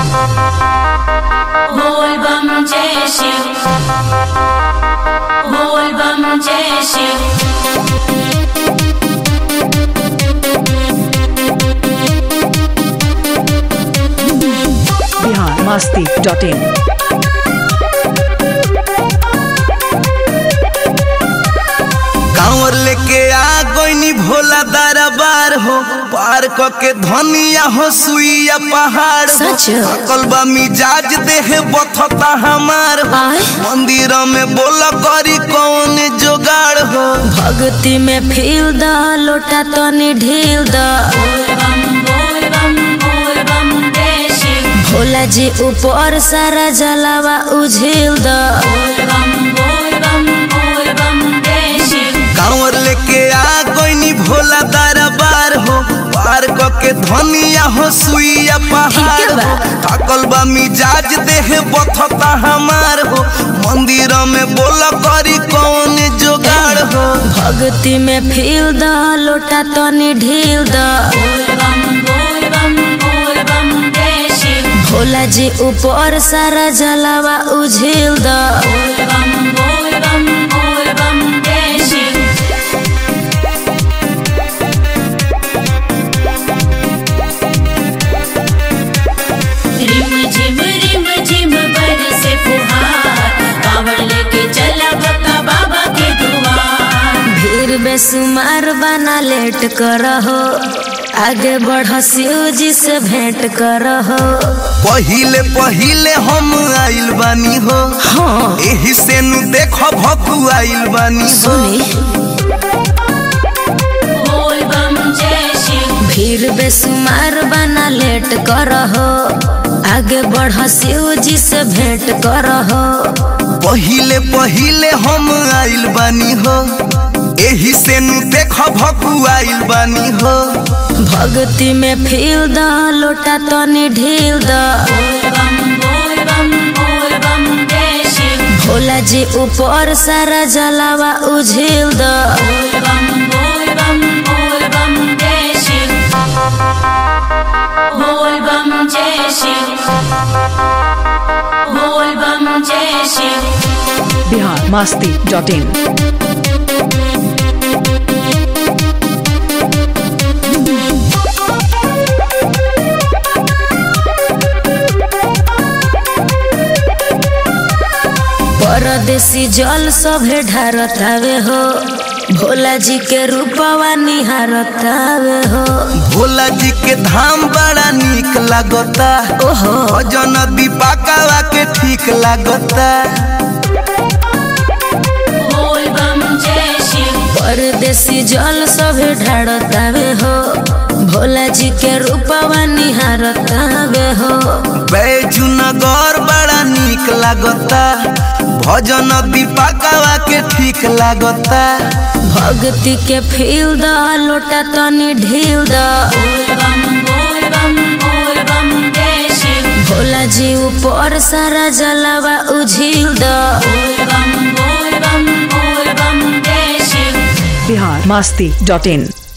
बोल बम जय शिव, बोल बम जय शिव। biharmasti.in कांवर लेके आ गोइनी भोला दरबार हो, पार के धनिया हो सुइया पहाड़ हो। अकलबा मिजाज देह बथता हमार हो, मंदिर में बोला करी कौन जुगाड़ हो। भक्ति में फील द लोटा तनी ढील द, भोला जी ऊपर सारा जलावा उझिल द। कांवर लेके आ गोइनी भोला दरबार हो, पार के धनिया हो सुइया पहाड़ हो। अकलबा मिजाज देह बथता हमार हो, मंदिर में बोला करी कौन जुगाड़ हो। भक्ति में फील द लोटा तनी ढील द, भोला जी ऊपर सारा जलावा उझिल द। रिम झिम बरसे फुहार, कांवड़ लेके चला बता बाबा के दुआर। भीड़ बेसुमार बना लेट करहो, आगे बढ़ शिव जी से भेंट करहो। पहिले पहिले हम आइल बानी हो, हाँ एही से नु देखो भकु आइल बानी हो। बोल बम जय शिव। भीड़ बेसुमार बना लेट करहो, आगे बढ़ शिव जी से भेंट करहो। पहिले पहिले हम आइल बानी हो, एही से नु देखो भकु आइल बानी हो। भक्ति में फील द लोटा तनी ढील द, भोला जी ऊपर सारा जलावा उझिल द। बोल बम जय शिव, बोल बम जय शिव। biharmasti.in परदेसी जल सभे ढारतावे हो, भोला जी के रूपवा निहारतावे हो। भोला जी के धाम बड़ा निक लागता, ओहो भजन दीपाकावा के ठीक लागता। बोल बम जय शिव। परदेसी जल सभे ढारतावे हो, भोला जी के रूपवा निहारतावे हो। बैजुनगर बड़ा निक लागता, भजन दीपाकावा के ठीक लागता। भक्ति के फील द लोटा तनी ढील द, भोला जी ऊपर सारा जलावा उझिल द। biharmasti.in